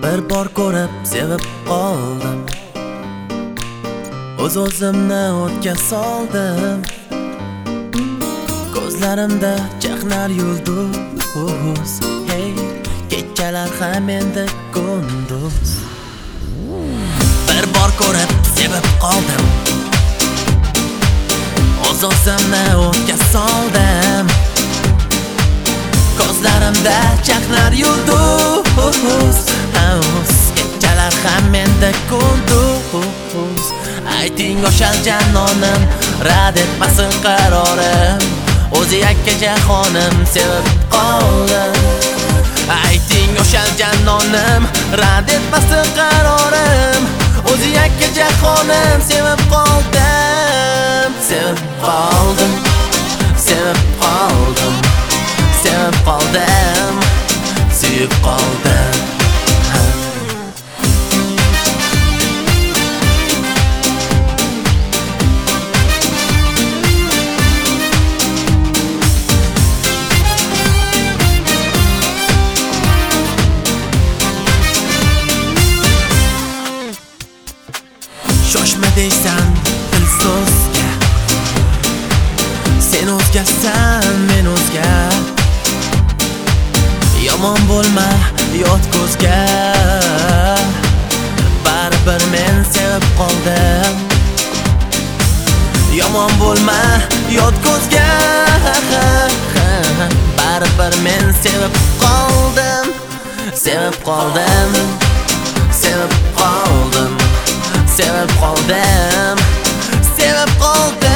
Bir bor ko'rib sevib qoldim, o'z-o'zimni o'tga soldim. Ko'zlarimda chaqnar yulduz, hey, kechalar ham endi kunduz. Bir bor ko'rib sevib qoldim, o'z-o'zimni o'tga soldim. Ko'zlarimda chaqnar yulduz, kechalar ham endi kunduz. Ayting o'shal janonim, rad etmasin qarorim, o'zi yakka jahonim sevib qoldim. Ayting o'shal janonim, rad etmasin qarorim, o'zi yakka jahonim sevib qoldim. Sevib qoldim, sevib qoldim, sevib qoldim, sevib qoldim. Shoshma deysan dil so'zga, sen o'zgasan, men o'zga. Yomon bo'lma, yot ko'zga, baribir men sevib qoldim. Yomon bo'lma, yot ko'zga, baribir men sevib qoldim. Sevib qoldim, sevib qoldim, sevib qoldim, sevib qoldim.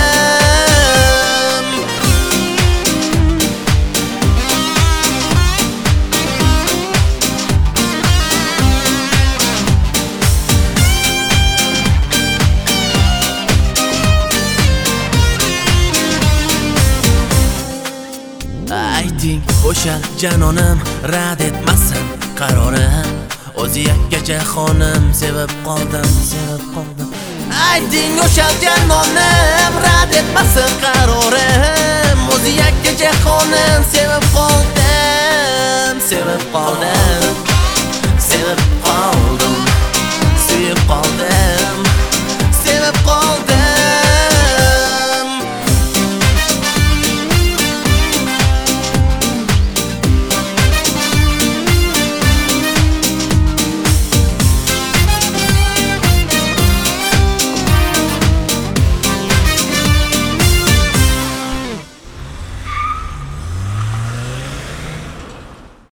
Ayting o'shal janonim, rad etmasin qarorim, o'zi yakka jahonim sevib qoldim, sevib qoldim. Ayting o'shal janonim,